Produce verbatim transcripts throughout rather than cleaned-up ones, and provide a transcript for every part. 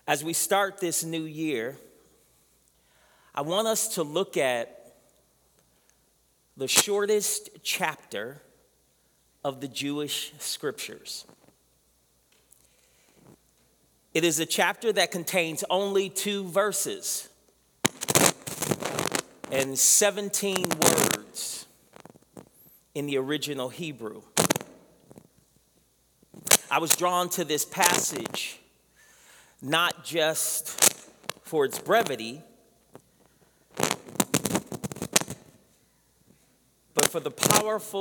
As we start this new year, I want us to look at the shortest chapter of the Jewish scriptures. It is a chapter that contains only two verses and seventeen words in the original Hebrew. I was drawn to this passage not just for its brevity, but for the powerful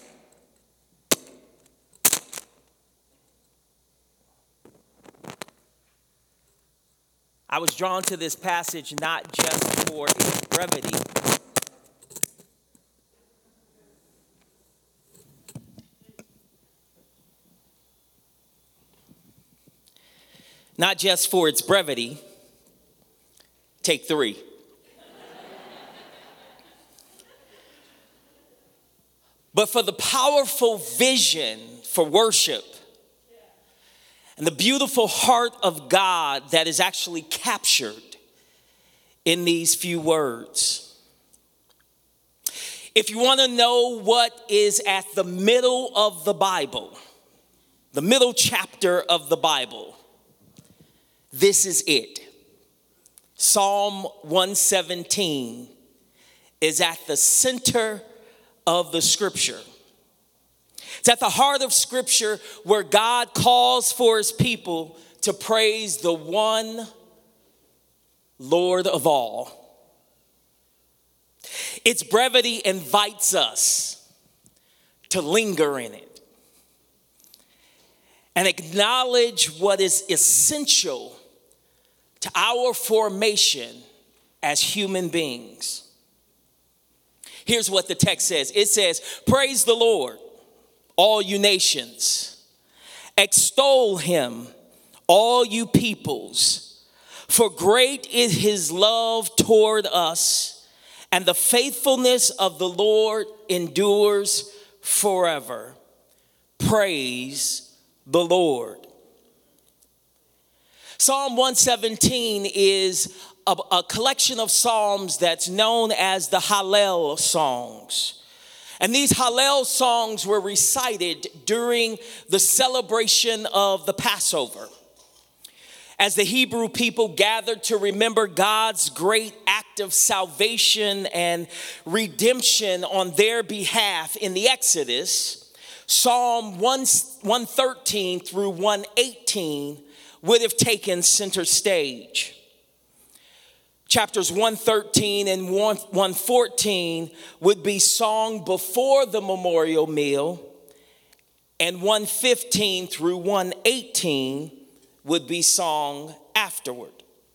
I was drawn to this passage not just for its brevity, not just for its brevity. Take three. But for the powerful vision for worship and the beautiful heart of God that is actually captured in these few words. If you want to know what is at the middle of the Bible, the middle chapter of the Bible, this is it. Psalm one seventeen is at the center of the scripture. It's at the heart of scripture where God calls for his people to praise the one Lord of all. Its brevity invites us to linger in it and acknowledge what is essential to our formation as human beings. Here's what the text says. It says, praise the Lord, all you nations. Extol him, all you peoples. For great is his love toward us, and the faithfulness of the Lord endures forever. Praise the Lord. Psalm one seventeen is a, a collection of psalms that's known as the Hallel songs. And these Hallel songs were recited during the celebration of the Passover, as the Hebrew people gathered to remember God's great act of salvation and redemption on their behalf in the Exodus. Psalm one thirteen through one eighteen would have taken center stage. Chapters one thirteen and one fourteen would be sung before the memorial meal, and one fifteen through one eighteen would be sung afterward.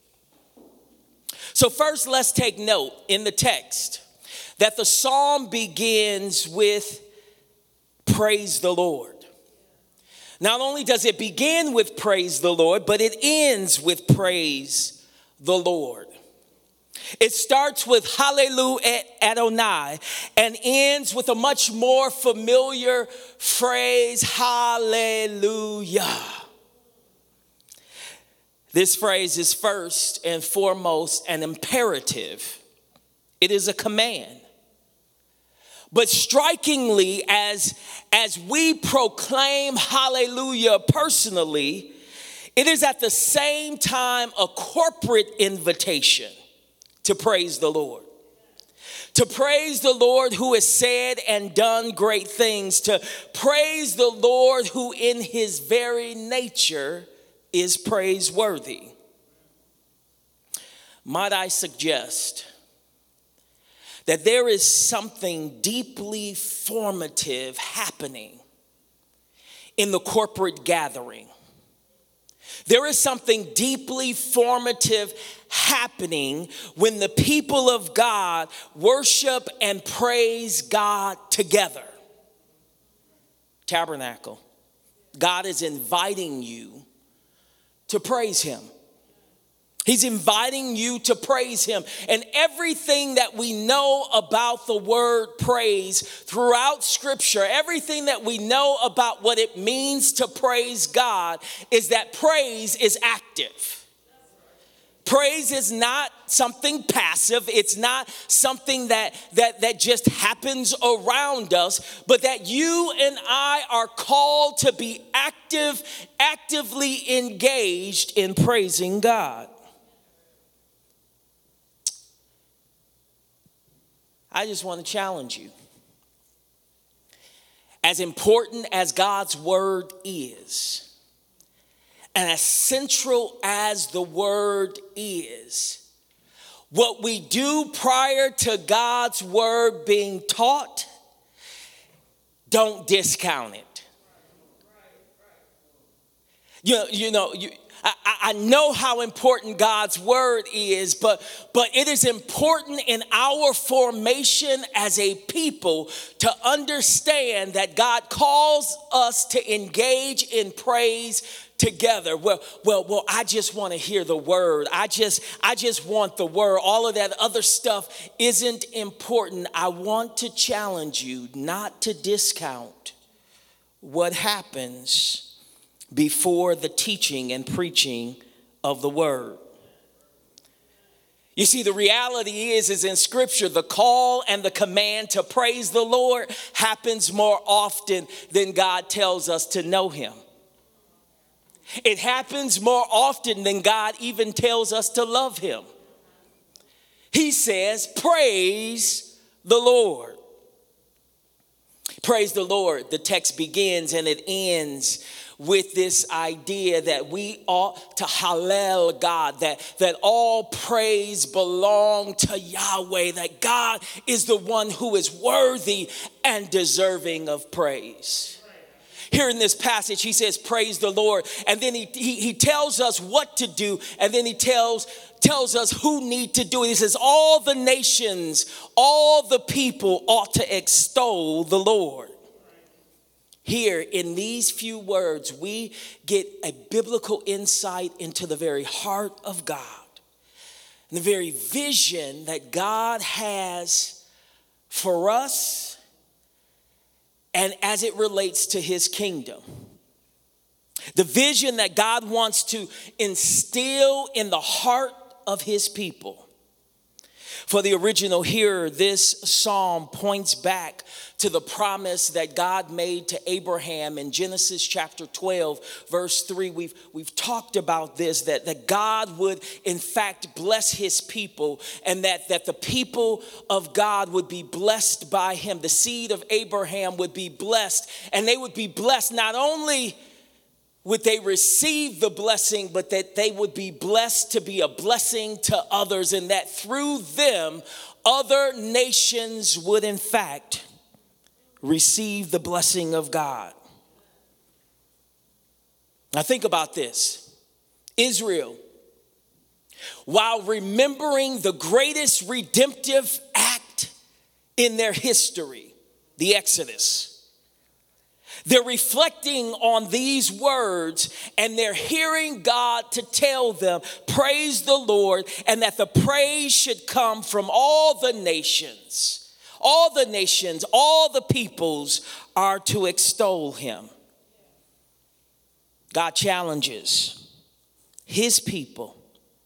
So first, let's take note in the text that the psalm begins with praise the Lord. Not only does it begin with praise the Lord, but it ends with praise the Lord. It starts with Hallelujah Adonai and ends with a much more familiar phrase, Hallelujah. This phrase is first and foremost an imperative. It is a command. But strikingly, as, as we proclaim hallelujah personally, it is at the same time a corporate invitation to praise the Lord. To praise the Lord who has said and done great things. To praise the Lord who in his very nature is praiseworthy. Might I suggest that there is something deeply formative happening in the corporate gathering. There is something deeply formative happening when the people of God worship and praise God together. Tabernacle, God is inviting you to praise him. He's inviting you to praise him. And everything that we know about the word praise throughout scripture, everything that we know about what it means to praise God is that praise is active. Praise is not something passive. It's not something that, that, that just happens around us, but that you and I are called to be active, actively engaged in praising God. I just want to challenge you. As important as God's word is, and as central as the word is, what we do prior to God's word being taught, don't discount it. You know, you know, you, I, I know how important God's word is, but, but it is important in our formation as a people to understand that God calls us to engage in praise together. Well, well, well, I just want to hear the word. I just, I just want the word. All of that other stuff isn't important. I want to challenge you not to discount what happens before the teaching and preaching of the word. You see, the reality is, is in Scripture, the call and the command to praise the Lord happens more often than God tells us to know him. It happens more often than God even tells us to love him. He says, praise the Lord. Praise the Lord. The text begins and it ends with this idea that we ought to hallel God, that, that all praise belong to Yahweh, that God is the one who is worthy and deserving of praise. Here in this passage, he says, praise the Lord. And then he, he, he tells us what to do. And then he tells, tells us who need to do it. He says, all the nations, all the people ought to extol the Lord. Here in these few words, we get a biblical insight into the very heart of God. And the very vision that God has for us, and as it relates to his kingdom. The vision that God wants to instill in the heart of his people. For the original hearer, this psalm points back to the promise that God made to Abraham in Genesis chapter twelve, verse three. We've, we've talked about this, that, that God would in fact bless his people, and that, that the people of God would be blessed by him. The seed of Abraham would be blessed, and they would be blessed not only would they receive the blessing, but that they would be blessed to be a blessing to others, and that through them, other nations would in fact receive the blessing of God. Now think about this. Israel, while remembering the greatest redemptive act in their history, the Exodus, they're reflecting on these words and they're hearing God to tell them, praise the Lord, and that the praise should come from all the nations. All the nations, all the peoples are to extol him. God challenges his people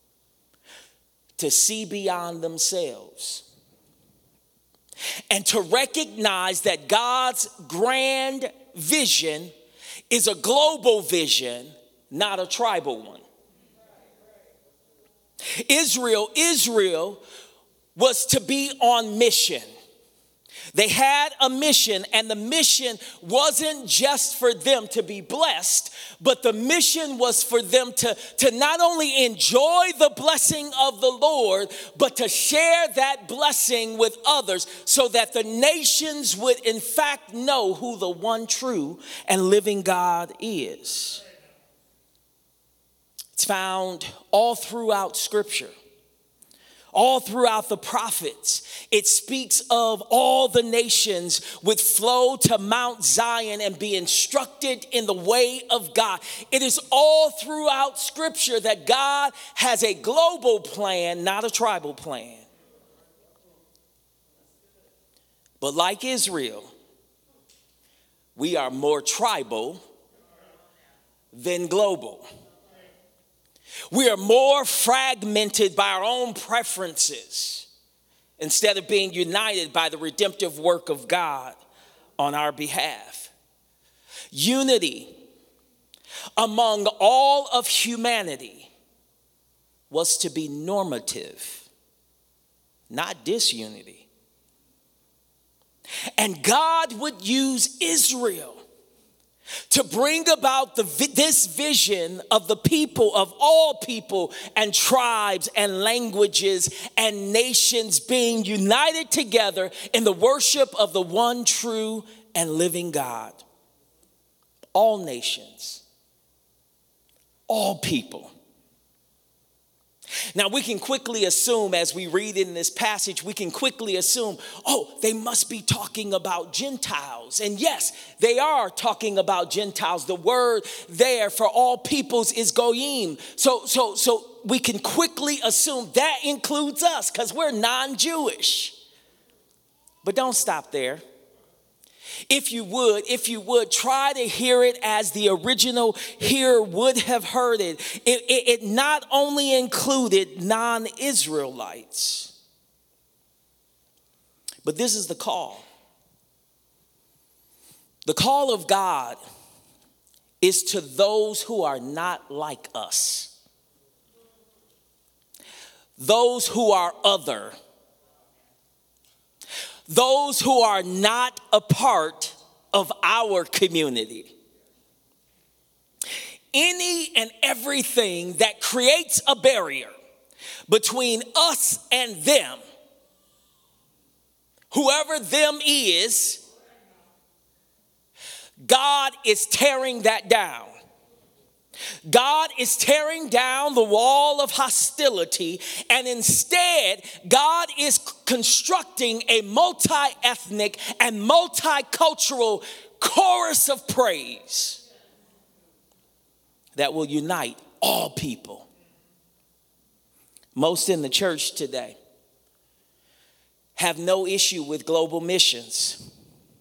to see beyond themselves and to recognize that God's grand vision is a global vision, not a tribal one. Israel, Israel was to be on mission. They had a mission, and the mission wasn't just for them to be blessed, but the mission was for them to, to not only enjoy the blessing of the Lord, but to share that blessing with others so that the nations would in fact know who the one true and living God is. It's found all throughout Scripture. All throughout the prophets, it speaks of all the nations would flow to Mount Zion and be instructed in the way of God. It is all throughout Scripture that God has a global plan, not a tribal plan. But like Israel, we are more tribal than global. We are more fragmented by our own preferences instead of being united by the redemptive work of God on our behalf. Unity among all of humanity was to be normative, not disunity. And God would use Israel to bring about the, this vision of the people, of all people and tribes and languages and nations being united together in the worship of the one true and living God. All nations, all people. Now we can quickly assume, as we read in this passage, we can quickly assume, oh, they must be talking about Gentiles. And yes, they are talking about Gentiles. The word there for all peoples is goyim. So, so, so we can quickly assume that includes us because we're non-Jewish. But don't stop there. If you would, if you would, try to hear it as the original hearer would have heard it. It, it, it not only included non-Israelites, but this is the call. The call of God is to those who are not like us, those who are other, those who are not a part of our community. Any and everything that creates a barrier between us and them, whoever them is, God is tearing that down. God is tearing down the wall of hostility, and instead, God is constructing a multi-ethnic and multicultural chorus of praise that will unite all people. Most in the church today have no issue with global missions.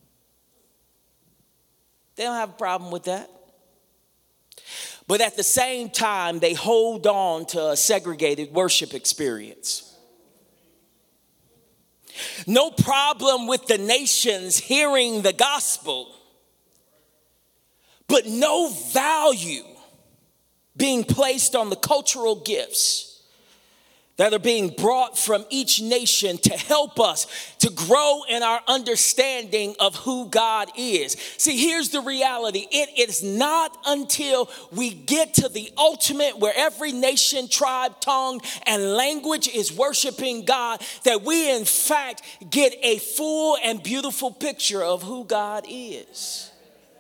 They don't have a problem with that. But at the same time, they hold on to a segregated worship experience. No problem with the nations hearing the gospel, but no value being placed on the cultural gifts that are being brought from each nation to help us to grow in our understanding of who God is. See, here's the reality. It is not until we get to the ultimate where every nation, tribe, tongue, and language is worshiping God that we in fact get a full and beautiful picture of who God is.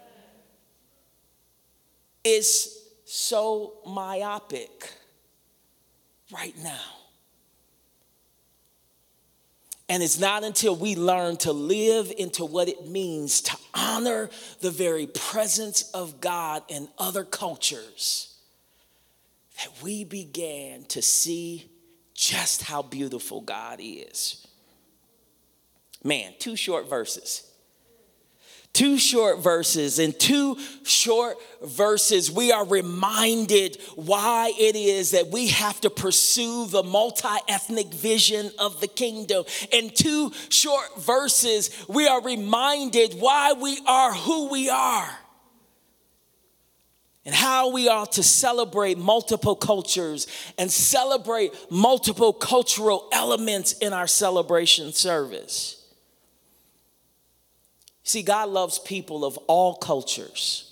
It's so myopic right now. And it's not until we learn to live into what it means to honor the very presence of God in other cultures that we began to see just how beautiful God is. Man, two short verses. Two short verses. In two short verses, we are reminded why it is that we have to pursue the multi-ethnic vision of the kingdom. In two short verses, we are reminded why we are who we are and how we are to celebrate multiple cultures and celebrate multiple cultural elements in our celebration service. See, God loves people of all cultures.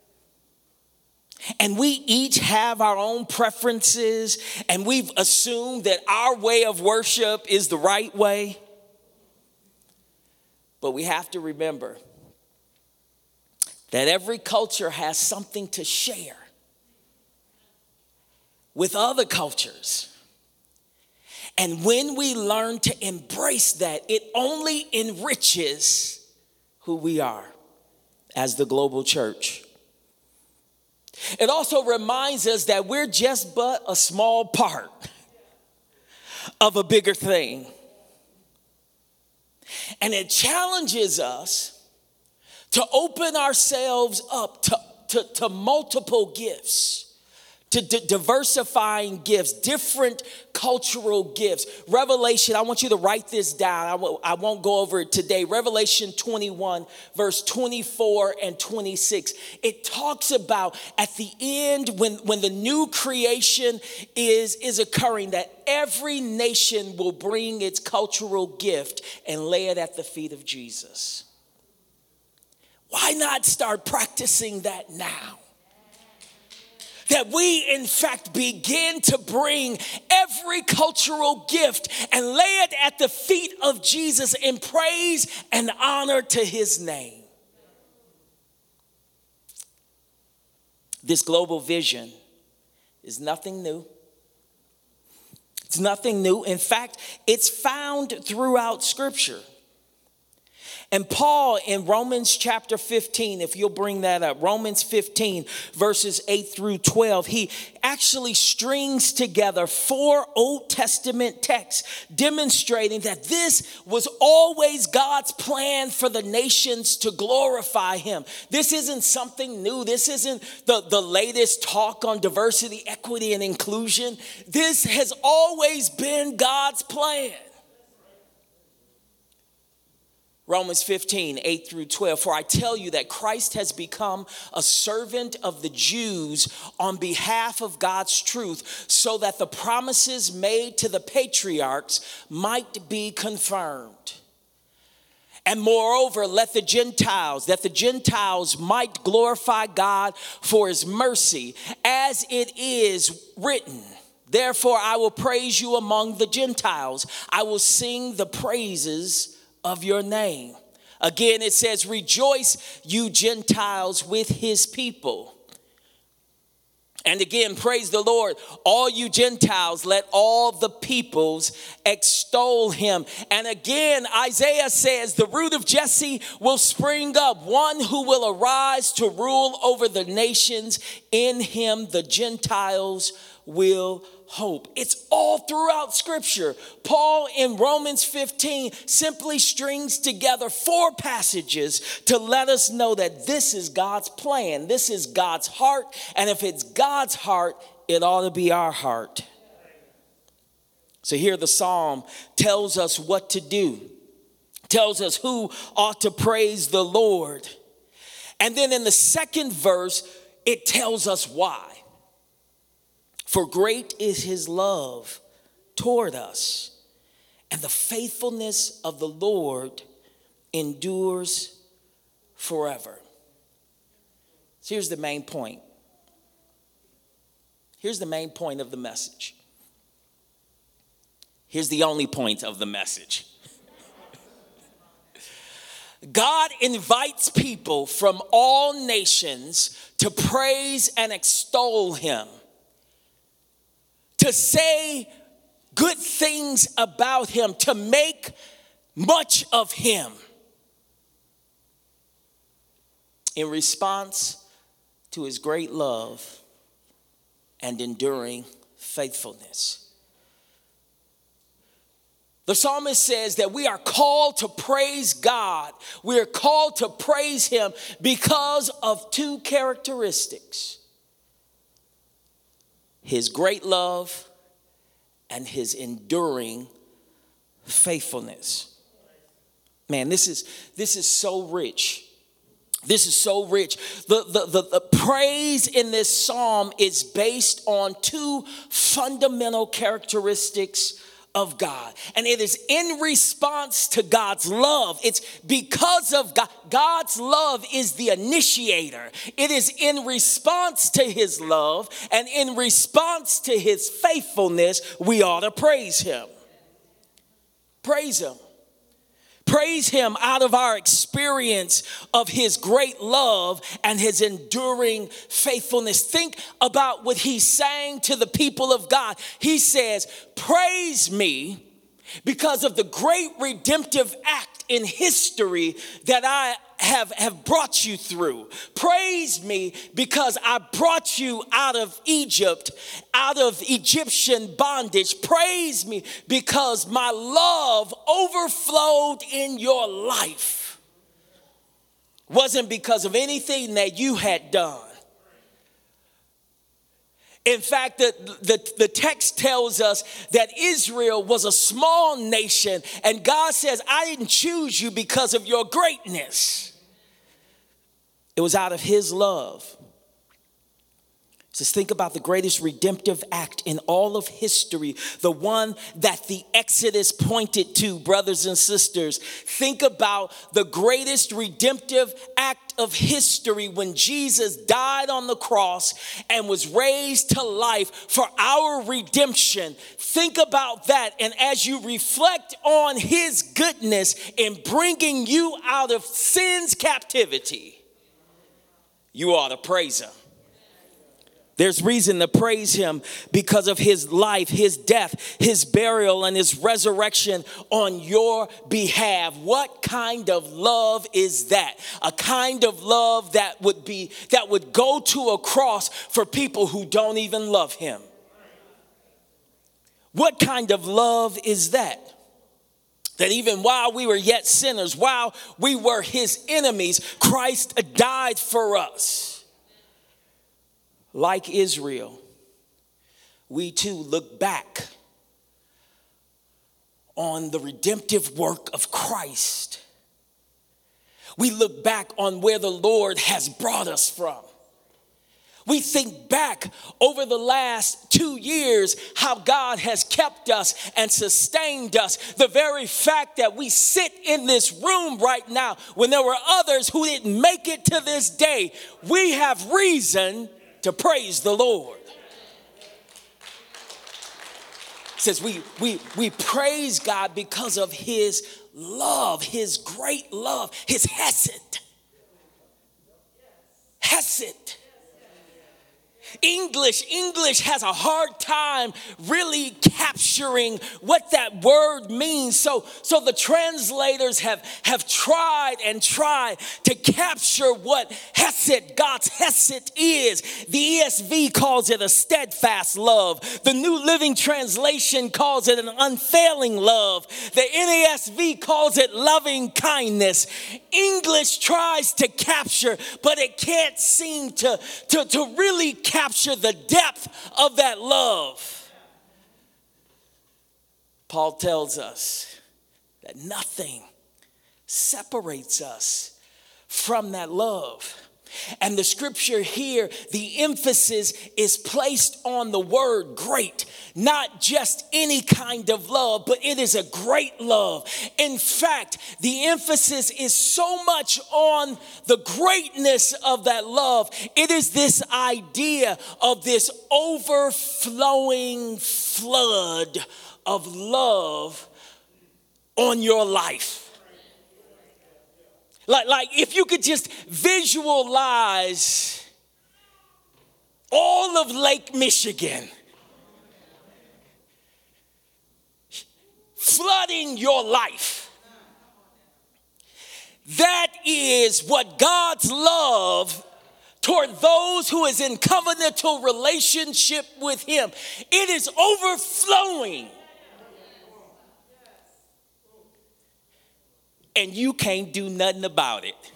And we each have our own preferences, and we've assumed that our way of worship is the right way. But we have to remember that every culture has something to share with other cultures. And when we learn to embrace that, it only enriches who we are as the global church. It also reminds us that we're just but a small part of a bigger thing. And it challenges us to open ourselves up to, to, to multiple gifts, to d- diversifying gifts, different cultural gifts. Revelation, I want you to write this down. I w- I won't go over it today. Revelation twenty-one, verse twenty-four and twenty-six. It talks about at the end when, when the new creation is, is occurring, that every nation will bring its cultural gift and lay it at the feet of Jesus. Why not start practicing that now? That we, in fact, begin to bring every cultural gift and lay it at the feet of Jesus in praise and honor to his name. This global vision is nothing new. It's nothing new. In fact, it's found throughout Scripture. And Paul in Romans chapter fifteen, if you'll bring that up, Romans fifteen, verses eight through twelve, he actually strings together four Old Testament texts demonstrating that this was always God's plan for the nations to glorify him. This isn't something new. This isn't the, the latest talk on diversity, equity, and inclusion. This has always been God's plan. Romans fifteen, eight through twelve, for I tell you that Christ has become a servant of the Jews on behalf of God's truth, so that the promises made to the patriarchs might be confirmed. And moreover, let the Gentiles, that the Gentiles might glorify God for his mercy, as it is written. Therefore, I will praise you among the Gentiles. I will sing the praises of your name. Again, it says, rejoice, you Gentiles, with his people. And again, praise the Lord, all you Gentiles, let all the peoples extol him. And again, Isaiah says, the root of Jesse will spring up, one who will arise to rule over the nations. In him, the Gentiles will hope. It's all throughout Scripture. Paul in Romans fifteen simply strings together four passages to let us know that this is God's plan. This is God's heart. And if it's God's heart, it ought to be our heart. So here the psalm tells us what to do. Tells us who ought to praise the Lord. And then in the second verse, it tells us why. For great is his love toward us, and the faithfulness of the Lord endures forever. So here's the main point. Here's the main point of the message. Here's the only point of the message. God invites people from all nations to praise and extol him, to say good things about him, to make much of him in response to his great love and enduring faithfulness. The psalmist says that we are called to praise God. We are called to praise him because of two characteristics: his great love and his enduring faithfulness. Man, this is this is so rich. This is so rich. The, the, the, the praise in this psalm is based on two fundamental characteristics of God. And it is in response to God's love. It's because of God. God's love is the initiator. It is in response to his love and in response to his faithfulness, we ought to praise him. Praise him. Praise him out of our experience of his great love and his enduring faithfulness. Think about what he's saying to the people of God. He says, praise me because of the great redemptive act in history that I have, have brought you through. Praise me because I brought you out of Egypt, out of Egyptian bondage. Praise me because my love overflowed in your life. Wasn't because of anything that you had done. In fact, the, the, the text tells us that Israel was a small nation, and God says, I didn't choose you because of your greatness. It was out of his love. Just think about the greatest redemptive act in all of history, the one that the Exodus pointed to, brothers and sisters. Think about the greatest redemptive act of history when Jesus died on the cross and was raised to life for our redemption. Think about that, and as you reflect on his goodness in bringing you out of sin's captivity, you ought to praise him. There's reason to praise him because of his life, his death, his burial, and his resurrection on your behalf. What kind of love is that? A kind of love that would be, that would go to a cross for people who don't even love him. What kind of love is that? That even while we were yet sinners, while we were his enemies, Christ died for us. Like Israel, we too look back on the redemptive work of Christ. We look back on where the Lord has brought us from. We think back over the last two years how God has kept us and sustained us. The very fact that we sit in this room right now when there were others who didn't make it to this day, we have reason to praise the Lord. It says we, we, we praise God because of his love, his great love, his hesed. Hesed. English, English has a hard time really capturing what that word means. So, so the translators have, have tried and tried to capture what Hesed, God's Hesed is. The E S V calls it a steadfast love. The New Living Translation calls it an unfailing love. The N A S V calls it loving kindness. English tries to capture, but it can't seem to, to, to really capture Capture the depth of that love. Paul tells us that nothing separates us from that love. And the scripture here, the emphasis is placed on the word great, not just any kind of love, but it is a great love. In fact, the emphasis is so much on the greatness of that love. It is this idea of this overflowing flood of love on your life. Like, like if you could just visualize all of Lake Michigan flooding your life. That is what God's love toward those who is in covenantal relationship with him. It is overflowing. And you can't do nothing about it.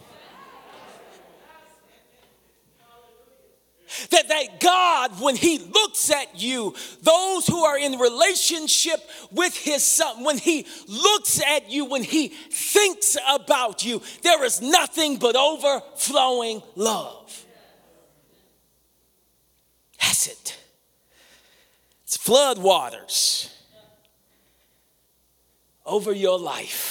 That, that God, when he looks at you, those who are in relationship with his son, when he looks at you, when he thinks about you, there is nothing but overflowing love. That's it. It's flood waters over your life.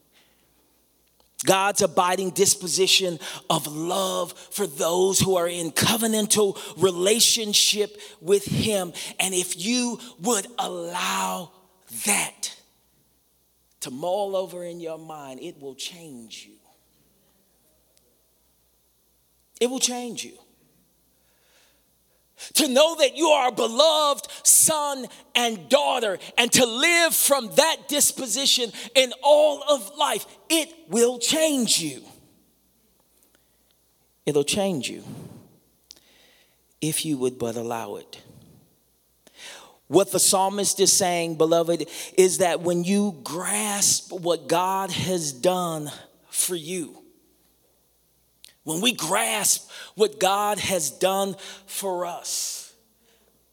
God's abiding disposition of love for those who are in covenantal relationship with him. And if you would allow that to mull over in your mind, it will change you. It will change you. To know that you are a beloved son and daughter, and to live from that disposition in all of life, it will change you. It'll change you if you would but allow it. What the psalmist is saying, beloved, is that when you grasp what God has done for you, when we grasp what God has done for us,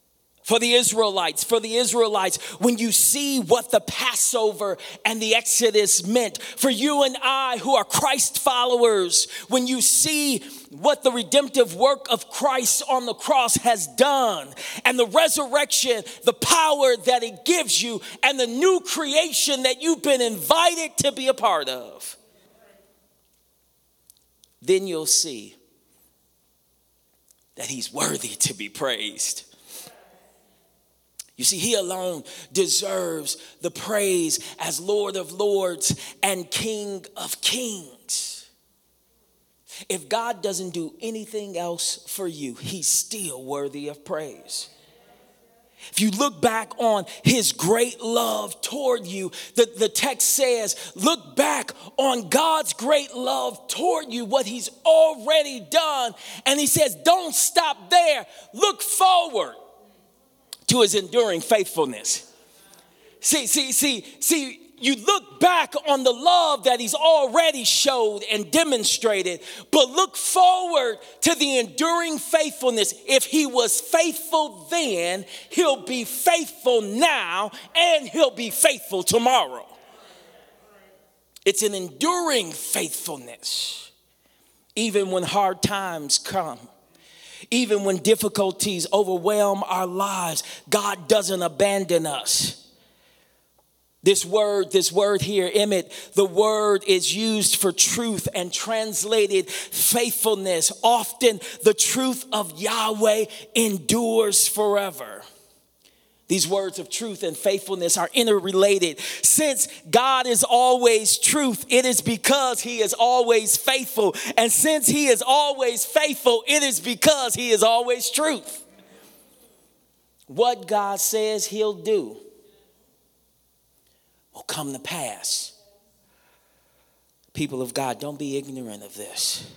For the Israelites, for the Israelites, when you see what the Passover and the Exodus meant, for you and I who are Christ followers, when you see what the redemptive work of Christ on the cross has done, and the resurrection, the power that it gives you, and the new creation that you've been invited to be a part of, then you'll see that he's worthy to be praised. You see, he alone deserves the praise as Lord of Lords and King of Kings. If God doesn't do anything else for you, he's still worthy of praise. If you look back on his great love toward you, the, the text says, look back on God's great love toward you, what he's already done. And he says, don't stop there. Look forward to his enduring faithfulness. See, see, see, see, you look back on the love that he's already showed and demonstrated, but look forward to the enduring faithfulness. If he was faithful then, he'll be faithful now, and he'll be faithful tomorrow. It's an enduring faithfulness. Even when hard times come, even when difficulties overwhelm our lives, God doesn't abandon us. This word, this word here, Emmett, the word is used for truth and translated faithfulness. Often the truth of Yahweh endures forever. These words of truth and faithfulness are interrelated. Since God is always truth, it is because he is always faithful. And since he is always faithful, it is because he is always truth. What God says he'll do will come to pass. People of God, don't be ignorant of this.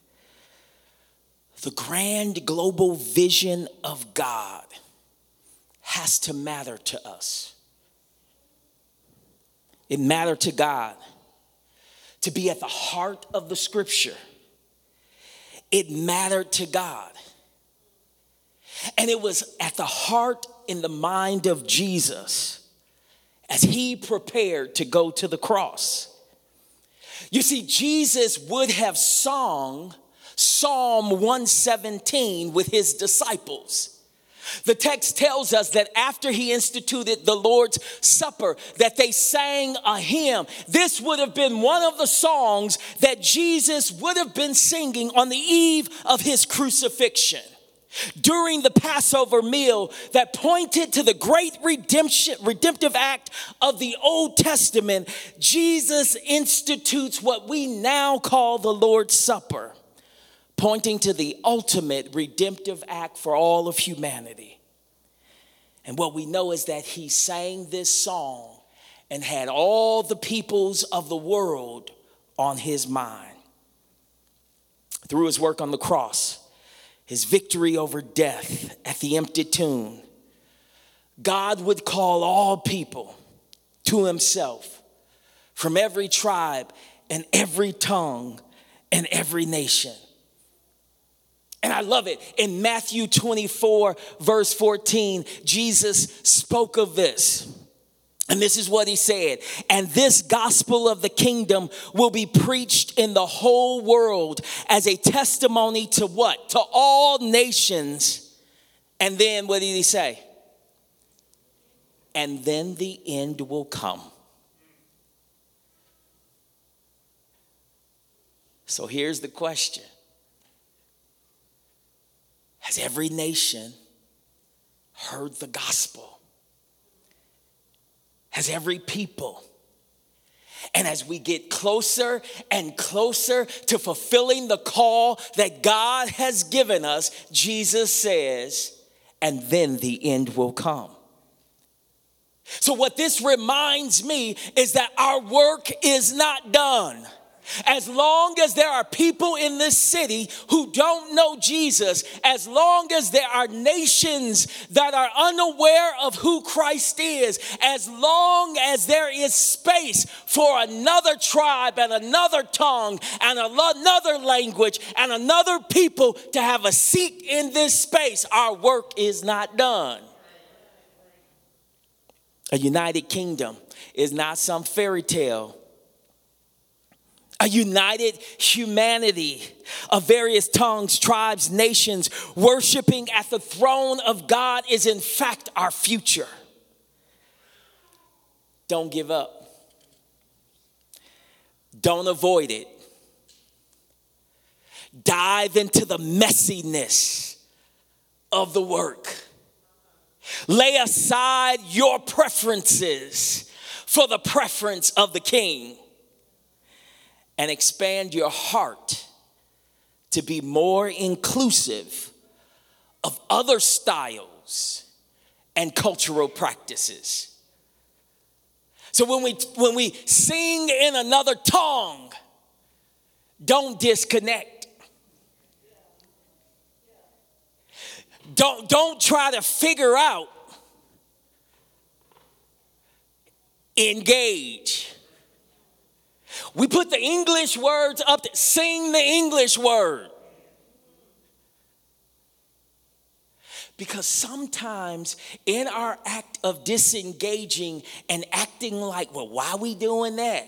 The grand global vision of God has to matter to us. It mattered to God to be at the heart of the scripture. It mattered to God. And it was at the heart in the mind of Jesus as he prepared to go to the cross. You see, Jesus would have sung Psalm one seventeen with his disciples. The text tells us that after he instituted the Lord's Supper, that they sang a hymn. This would have been one of the songs that Jesus would have been singing on the eve of his crucifixion. During the Passover meal that pointed to the great redemption, redemptive act of the Old Testament, Jesus institutes what we now call the Lord's Supper, pointing to the ultimate redemptive act for all of humanity. And what we know is that he sang this song and had all the peoples of the world on his mind. Through his work on the cross, his victory over death at the empty tomb, God would call all people to himself from every tribe and every tongue and every nation. And I love it. In Matthew twenty-four, verse fourteen, Jesus spoke of this. And this is what he said. And this gospel of the kingdom will be preached in the whole world as a testimony to what? To all nations. And then what did he say? And then the end will come. So here's the question. Has every nation heard the gospel? Has every people? And as we get closer and closer to fulfilling the call that God has given us, Jesus says, and then the end will come. So what this reminds me is that our work is not done. As long as there are people in this city who don't know Jesus, as long as there are nations that are unaware of who Christ is, as long as there is space for another tribe and another tongue and another language and another people to have a seat in this space, our work is not done. A united kingdom is not some fairy tale. A united humanity of various tongues, tribes, nations, worshiping at the throne of God is in fact our future. Don't give up. Don't avoid it. Dive into the messiness of the work. Lay aside your preferences for the preference of the King. And expand your heart to be more inclusive of other styles and cultural practices. So when we when we sing in another tongue, don't disconnect. Don't, don't try to figure out. Engage. We put the English words up there. Sing the English word. Because sometimes in our act of disengaging and acting like, well, why are we doing that?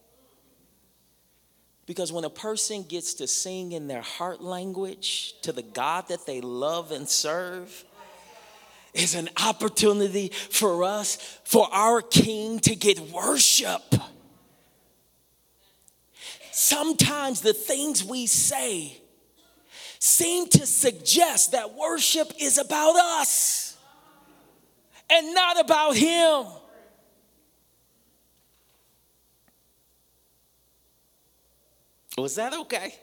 Because when a person gets to sing in their heart language to the God that they love and serve, is an opportunity for us, for our King to get worship. Sometimes the things we say seem to suggest that worship is about us and not about him. Was that okay?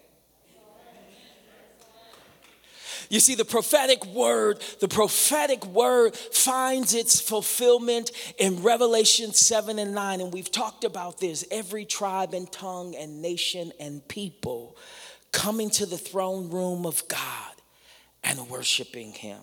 You see, the prophetic word, the prophetic word finds its fulfillment in Revelation seven and nine. And we've talked about this. Every tribe and tongue and nation and people coming to the throne room of God and worshiping him.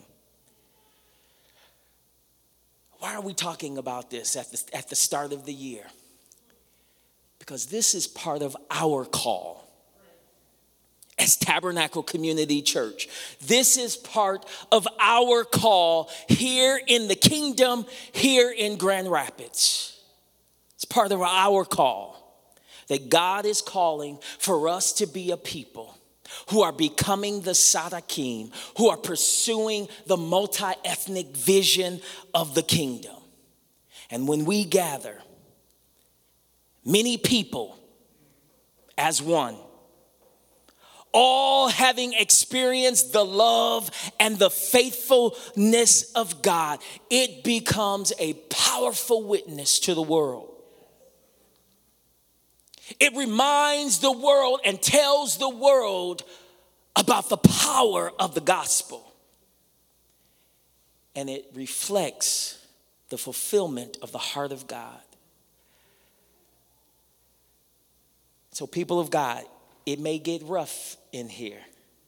Why are we talking about this at the, at the start of the year? Because this is part of our call. As Tabernacle Community Church, this is part of our call here in the kingdom, here in Grand Rapids. It's part of our call that God is calling for us to be a people who are becoming the Sadakim, who are pursuing the multi-ethnic vision of the kingdom. And when we gather, many people as one, all having experienced the love and the faithfulness of God, it becomes a powerful witness to the world. It reminds the world and tells the world about the power of the gospel. And it reflects the fulfillment of the heart of God. So, people of God, it may get rough in here.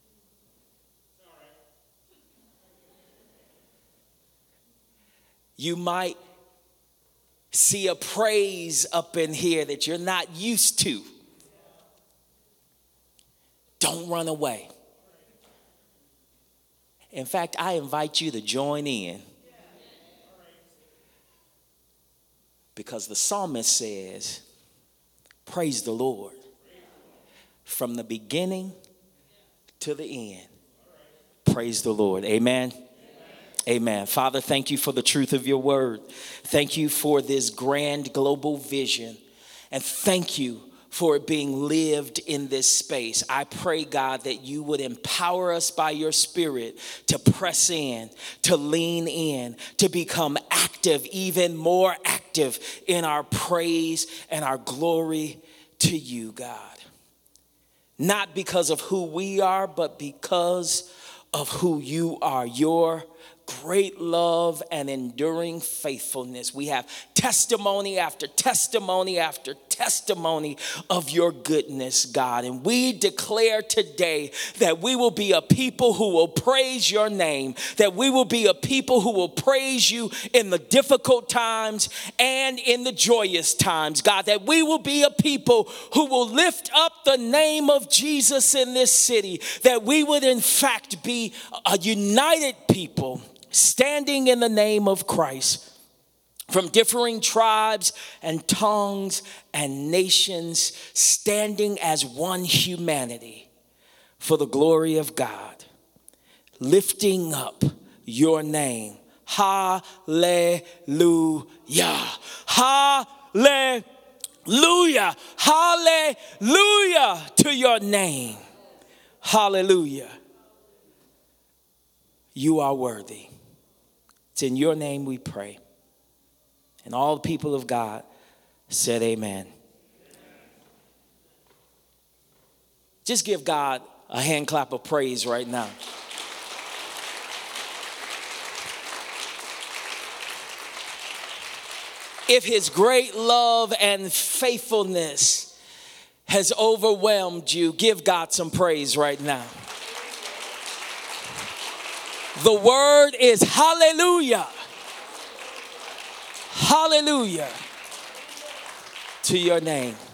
You might see a praise up in here that you're not used to. Don't run away. In fact, I invite you to join in. Because the psalmist says, praise the Lord. From the beginning to the end. Praise the Lord. Amen. Amen. Amen. Father, thank you for the truth of your word. Thank you for this grand global vision. And thank you for it being lived in this space. I pray, God, that you would empower us by your spirit to press in, to lean in, to become active, even more active in our praise and our glory to you, God. Not because of who we are, but because of who you are. Your great love and enduring faithfulness. We have testimony after testimony after testimony of your goodness, God. And we declare today that we will be a people who will praise your name, that we will be a people who will praise you in the difficult times and in the joyous times, God, that we will be a people who will lift up the name of Jesus in this city, that we would in fact be a united people standing in the name of Christ, from differing tribes and tongues and nations, standing as one humanity for the glory of God, lifting up your name. Hallelujah. Hallelujah. Hallelujah to your name. Hallelujah. You are worthy. It's in your name we pray. And all the people of God said amen. Just give God a hand clap of praise right now. If his great love and faithfulness has overwhelmed you, give God some praise right now. The word is hallelujah. Hallelujah to your name.